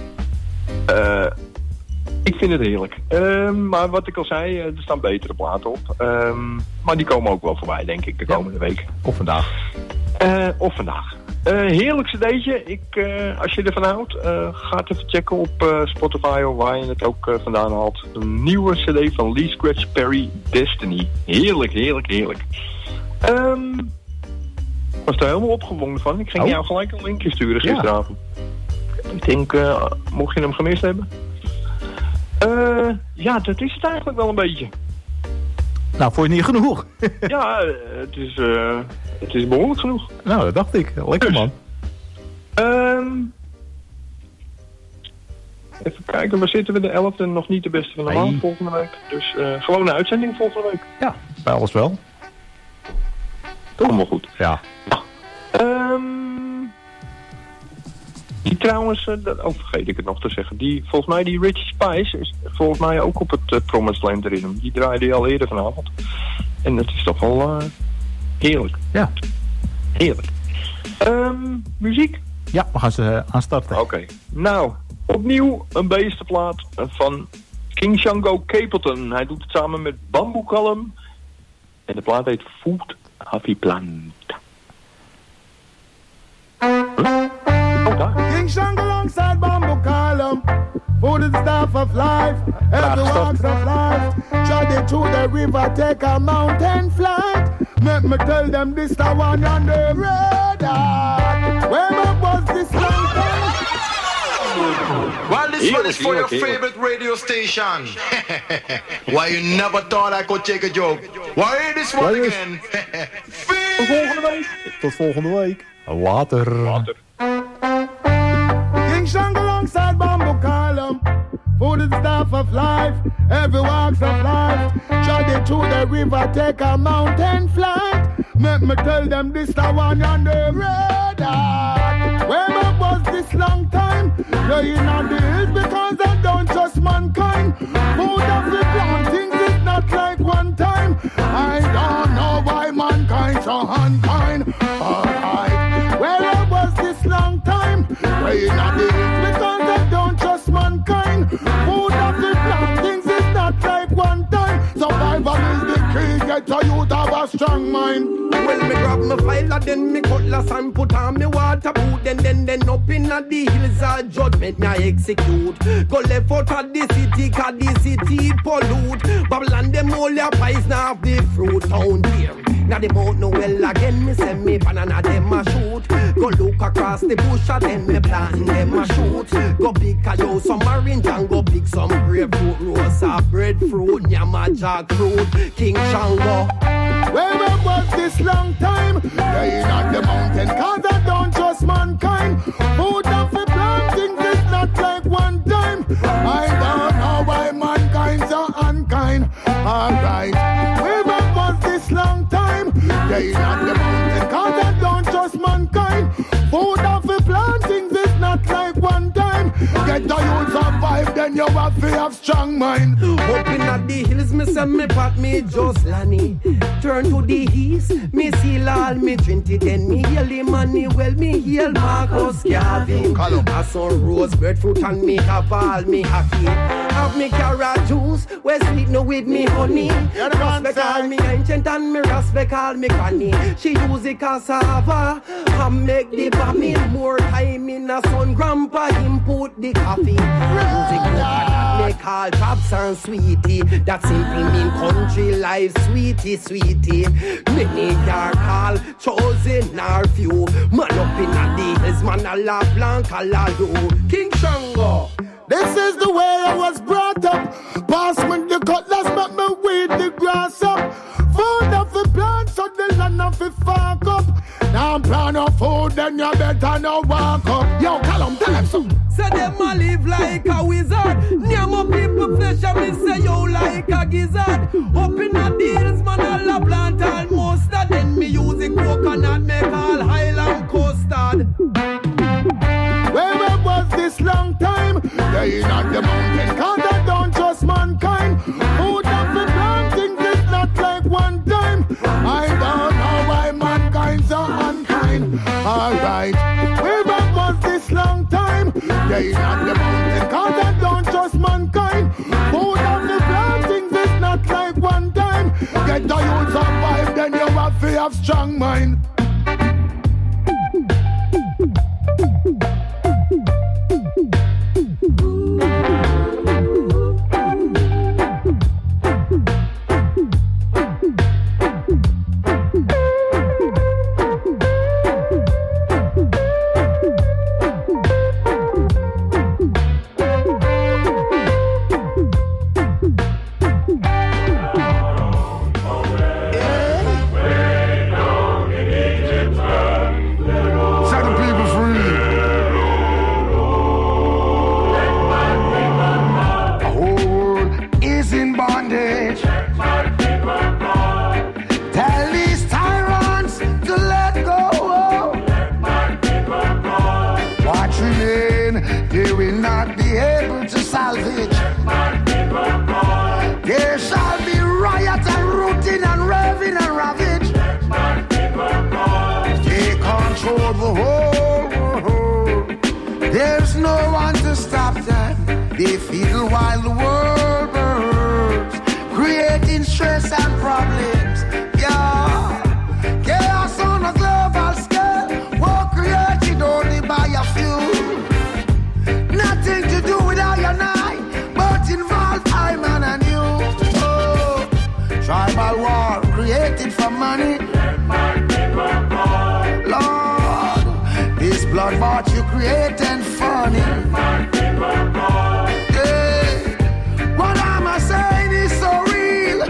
S12: Ik vind het heerlijk. Maar wat ik al zei, er staan betere platen op. Maar die komen ook wel voorbij, denk ik, de komende week.
S6: Of vandaag.
S12: Of vandaag. Heerlijk cd'tje. Als je ervan houdt, ga het even checken op Spotify of waar je het ook vandaan haalt. Een nieuwe cd van Lee Scratch Perry, Destiny. Heerlijk, heerlijk, heerlijk. Was er helemaal opgewonden van. Ik ging jou gelijk een linkje sturen gisteravond. Ja. Ik denk, mocht je hem gemist hebben? Ja, dat is het eigenlijk wel een beetje.
S6: Nou, vond je niet genoeg?
S12: Ja, het is behoorlijk genoeg.
S6: Nou, dat dacht ik. Lekker, man.
S12: Even kijken, waar zitten we? De 11e, nog niet de beste van de maand volgende week. Dus gewoon een uitzending volgende week.
S6: Ja, bij alles wel.
S12: Allemaal goed.
S6: Ja.
S12: Die trouwens, vergeet ik het nog te zeggen. Volgens mij die Rich Spice is volgens mij ook op het Promised Land Rhythm. Die draaide je al eerder vanavond. En dat is toch wel heerlijk.
S6: Ja.
S12: Heerlijk. Muziek?
S6: Ja, we gaan ze aanstarten.
S12: Oké. Nou, opnieuw een beestenplaat van King Shango Capleton. Hij doet het samen met Bamboo Column. En de plaat heet Food Happy Plant.
S7: King Shango alongside Bamboo Column. Food is the staff of life, every walks of life. Trod through the river, take a mountain flight. Make me tell them this the one on the radar. Where was this long time?
S13: Well, this one is for your favorite radio station. Why you never thought I could take a joke? Why hear this one again?
S6: Tot volgende week. Tot volgende week. Later.
S7: King Shango alongside Bamboo Column. Food is the staff of life, every walks of life. Trod through the river, take a mountain flight. Make me tell them this the one on the radar. Where was this long time? Laying on the hills because I don't trust mankind. Food of the plantings is not like one time. I don't know why mankind so unkind. Alright, where was this long time? Laying on the hills because I don't trust mankind. Food of the plantings is not like one time. Survival is the key, get a youth have a strong mind.
S14: Well, me grab my file and then me cutlass and put on me waterproof. Then up in the hills of judgment me I execute. Go left out of the city, cause the city pollute. Babylon them all their pies now have the fruit down here. Now them out no well again, me send me banana them a shoot. Go look across the bush and then me plant them a shoot. Go big cayou some orange and go big some grapefruit, rosa, breadfruit, nyama jackfruit, King Shango.
S7: Where was this long time? Laying on the mountain, cause I don't trust mankind. Food of the planting is not like one time. I don't know why mankind so unkind. Alright, where was this long time? Laying on the mountain, cause I don't trust mankind. Food of the planting is not like one time. Get the youth survive, then you have to have strong mind.
S14: Up in the hills, me say me pat me just Lanny. Turn to the east, me see all me 20, then me hail the money. Well, me hail Marcus Garvey. I saw rose, breadfruit, and me have all me happy. Have me carrot juice, we sweet no with me honey. Respect all me ancient and me respect all me granny. She use the cassava and make the bammy. More time in the sun, grandpa him put the coffee. Music coconut me call chops and sweetie. That simple mean country life, sweetie, sweetie. Many are call chosen or few. Man up in the hills, man a la blanc a la do. King Shango.
S7: This is the way I was brought up. Pass me the cutlass, make me weed the grass up. Food of the plant, so the land of the fuck up.
S11: Now plan no food, then you better no walk up. Yo, Callum, tell them so.
S14: Say them a live like a wizard. Name up people flesh and me say you like a gizzard. Up in the deals, man, all a plant almost. Then me use the coconut, make all Highland custard.
S11: Where was this long time? They ain't on the mountain, cause they don't trust mankind. Food of the planting is not like one time. I don't know why mankind's so unkind. Alright, where was this long time? They ain't on the mountain, cause they don't trust mankind. Food of the planting is not like one time. Get the youth survive, then you have to have strong mind.
S15: They feel while the world burns, creating stress and problems. Yeah, chaos on a global scale, war created only by a few. Nothing to do with I and I, but involve I, man, and you. Oh, tribal war created for money. Lord, this bloodbath you create and funny. What am I saying is so real.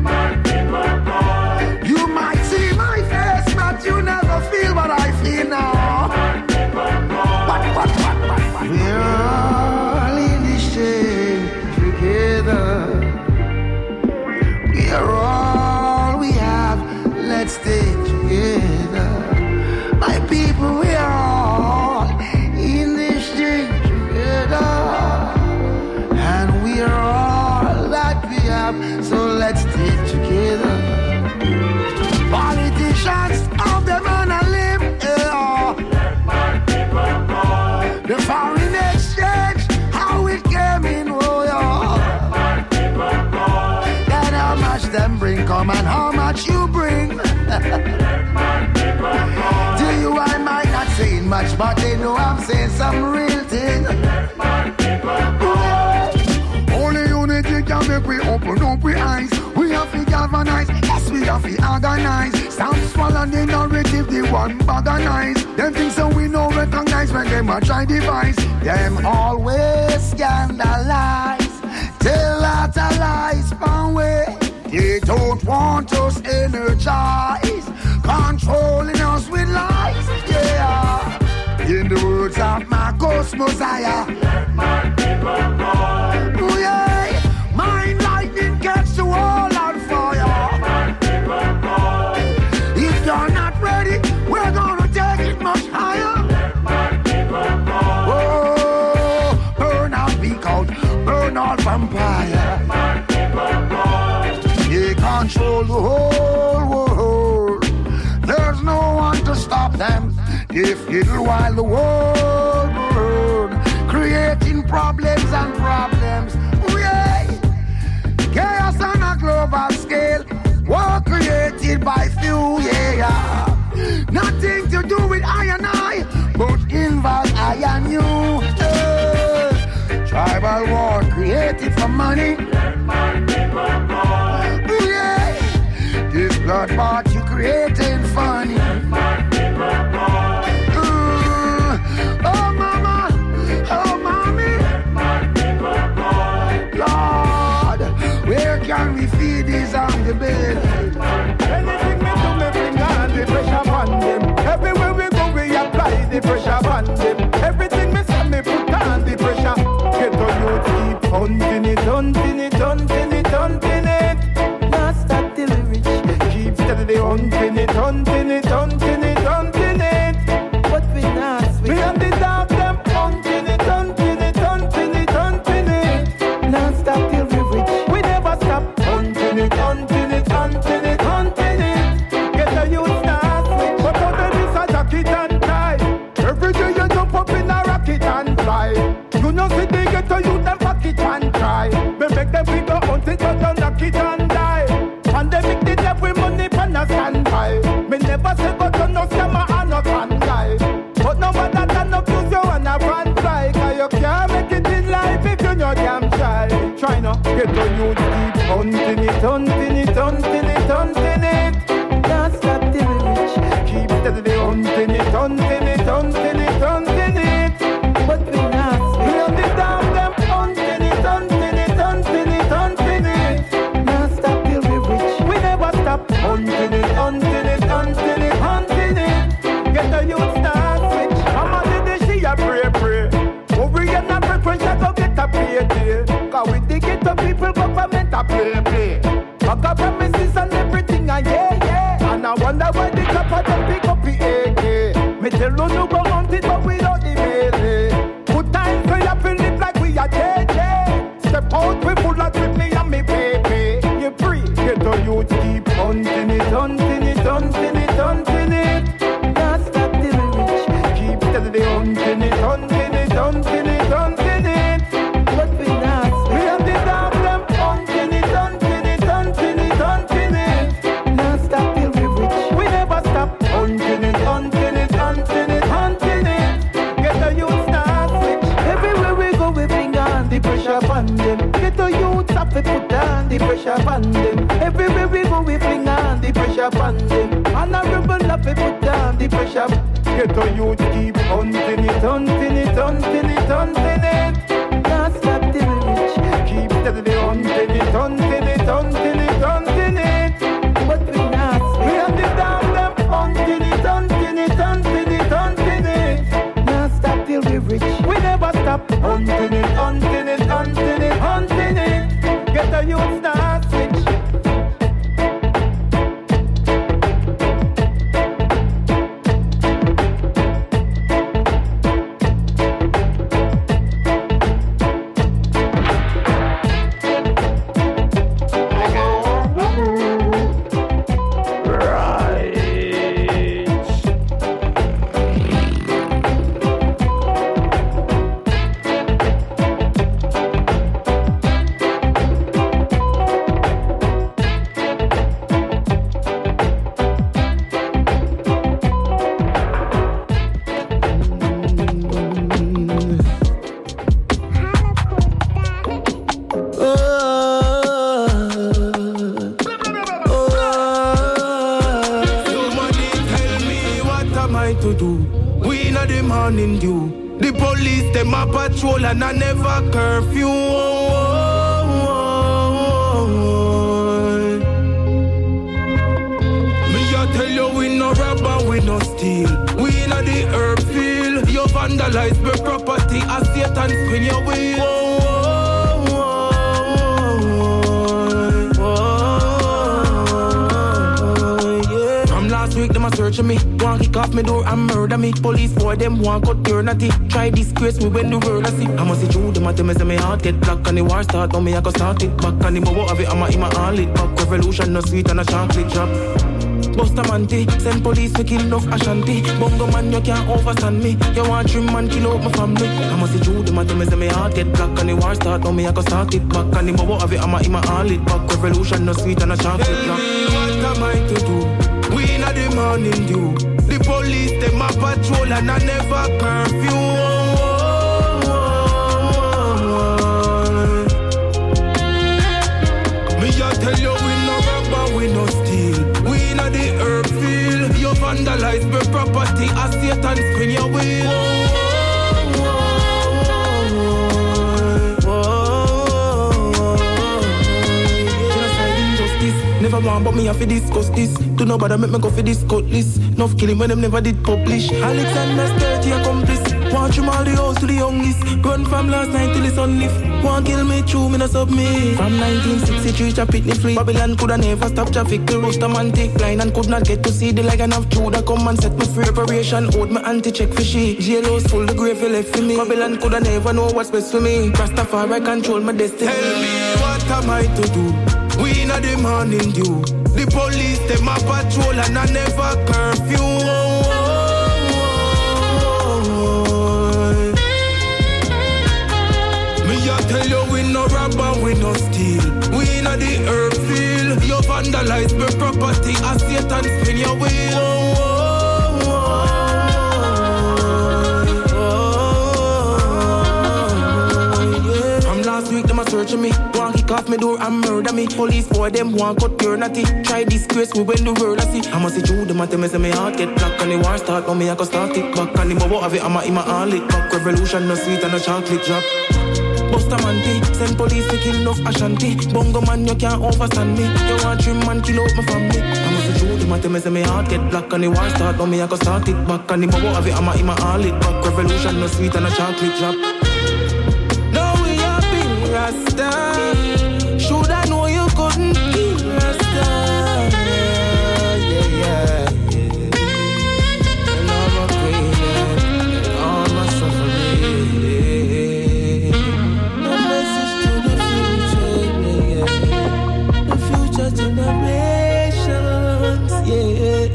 S15: You might see my face, but you never feel what I feel now. We're all in this chain together. We are all we have. Let's stay together. My people, we are all in this chain together. We're all that we have, so let's stay together. Politicians of them on a limb, yeah. The foreign exchange, how it came in, oh yeah. Then how much them bring, come and how much you bring. To you I might not say much, but they know I'm saying some real thing. Only unity can make we open up we eyes. We have to galvanize, yes we have to organize. Some swallow the narrative, the one modernize. Them things so we no recognize when them a try device. Them always scandalize, tell out a lies one way. They don't want us energized, controlling us with lies, yeah. In the words of Marcos Mosiah, let my people go. Oh yeah, mind lightning catch the wall on fire. Let my people go. If you're not ready, we're gonna take it much higher. Let my people go. Oh, burn out, peak out, burn out vampire. Let my people go. They control the whole world. There's no one to stop them. They fiddle while the world burns, creating problems and problems. Oh yeah, chaos on a global scale, war created by few, yeah. Nothing to do with I and I, but involve I and you. Tribal war created for money. Let my people go. Oh yeah, this bloodbath you creating funny. Let my people go. Oh mama, oh mommy, Lord, where can we feed these on the bed?
S16: Anything me do me bring on the pressure upon them.
S15: it and tie. Every day you jump up in a rocket and fly. You know see they get to you them pack it and try. Me make them figure out it but don't knock it and die. Pandemic did every money pan a standby. Me never say but you no scammer and no fan guy. But no matter that no use you and a fan fly. Cause you can't make it in life if you no damn shy. Try no get to you keep hunting it, hunting it, hunting it, hunting it. Can't stop till we reach. Keep steadily hunting it, hunting it, hunting it, hunting it. But we not. We on the down them hunting it, hunting it, hunting it, hunting it. Can't stop till we reach. We never stop hunting it, hunting it, hunting it, hunting it. Get the youth start switch. I'm on the she a pray. Over here na pray when she go get a pay. Cause we dig it to people government a play. Fuck up promises and everything and yeah. And I wonder why the cop don't pick up the AK. Me tell you no go hunt it but without the melee. Good times we have to live like we are JJ. Step out we full of with me and me baby. You free, get the youth keep hunting it, hunting it, hunting it, hunting it. Can't stop till we reach. Keep steadily hunting it, hunting it, hunting it, hunting it. But we not. We have the damn them hunting it, hunting it, hunting it, hunting it. Can't stop till we reach. We never stop hunting it, hunting it, hunting it, hunting it. Get the youth start switch. Everywhere we go we bring on the pressure upon them. Get the youth up and put down the pressure upon them. Everywhere we go we bring on the pressure upon them. Honorable up and put down the pressure. Get the youth keep hunting it, hunting it, hunting it, hunting it. Can't stop till we reach. Keep steadily hunting it, hunting it, hunting it, hunting it. But we not. We have the down them hunting it, hunting it, hunting it, hunting it. Can't stop till we reach. We never stop hunting it, hunting it, hunting it, hunting it. Get the youth start switch. And I never curfew. Me I tell you we no rob and we no steal. We in the herb field. You vandalize my property as Satan spin your wheel. Last week them a searching me. Want kick off me door and murder me. Police boy them want cut eternity. Try disgrace me when the world I see. I must see true them a tell me say me heart get black and the war start. Now me I go start it back and the mobile of it I'm a all it back. Revolution no sweet and a chocolate drop. Bustamante, send police to kill enough Ashanti. Bongo man you can't overstand me. You want trim man kill out my family. I must see true them a tell me say me heart get black and the war start. Now me I go start it back and the mobile of it I'm a all it back. Revolution no sweet and a chocolate drop. What am I to do? We in the morning dew. The police them a patrol and I never curfew. Me a tell you we no rob and we no steal. We in the herb field. You vandalize my property as Satan spin your wheel. Never want but me have to discuss this. Do nobody make me go for this cutlass. Enough killing when them never did publish. Alexander's 30 accomplice. Want you all the house to the youngest. Run from last night till the sun lift. Want kill me true, me no submit. From 1963 to Pitney free. Babylon coulda never stop traffic. The roast a man take line and could not get to see the leg and have Judah come and set me free. Preparation hold me anti-check for she. Jailhouse full the grave you left for me. Babylon coulda never know what's best for me. Rastafari control my destiny. Tell me what am I to do? We in the morning dew. The police them a patrol and I never curfew.
S16: searching me. Want kick off me door and murder me. Police boy them want cut pure natty. Try disgrace me when the world I see. I must see through them and tell me say me heart get black. And the war start now me I can start it back. And the mobile have it I'm in my all lit back. Revolution no sweet and no chocolate drop. Busta Manti, send police to kill enough Ashanti. Bongo man, you can't overstand me. You want trim man, kill out my family. I must show them and tell me say my heart get black. And the war start, now me I go start it back. And the bubble have it, I'm in my all it back. Revolution, no sweet and a chocolate drop. Now we are been Rasta. Should I know you couldn't kill Rasta? Yeah, yeah. And all my pain and all my suffering. Generations, yeah.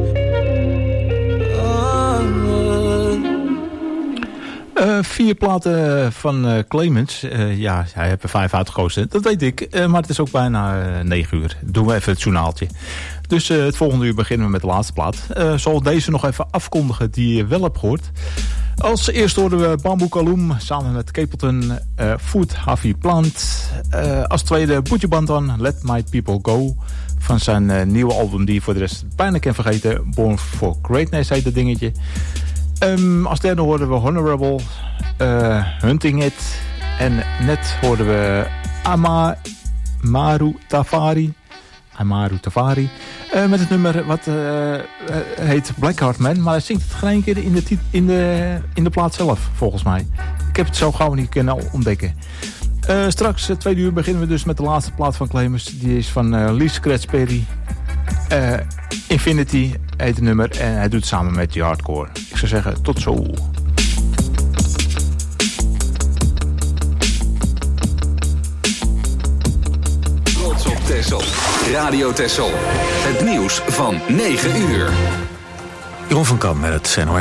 S16: Oh.
S6: 4 platen van Clemens. Ja, hij heeft er 5 uitgekozen. Dat weet ik. Maar het is ook bijna 9 uur. Doen we even het journaaltje. Dus het volgende uur beginnen we met de laatste plaat. Zal deze nog even afkondigen die je wel hebt gehoord. Als eerste hoorden we Bamboe Kaloum samen met Capleton, Food Havi Plant. Als tweede Boetje Bantan, Let My People Go. Van zijn nieuwe album die je voor de rest bijna kan vergeten. Born for Greatness heet dat dingetje. Als derde hoorden we Honorable, Hunting It. En net hoorden we Amaru Tafari. Met het nummer wat heet Blackheart Man. Maar hij zingt het geen keer in de plaat zelf, volgens mij. Ik heb het zo gauw niet kunnen ontdekken. Straks, 2 uur, beginnen we dus met de laatste plaat van Clemens. Die is van Lee Scratch Perry. Infinity heet het nummer. En hij doet het samen met The Hardcore. Ik zou zeggen, tot zo.
S2: Texel. Radio Texel. Het nieuws van 9 uur.
S1: Jeroen van Kam met het NOS.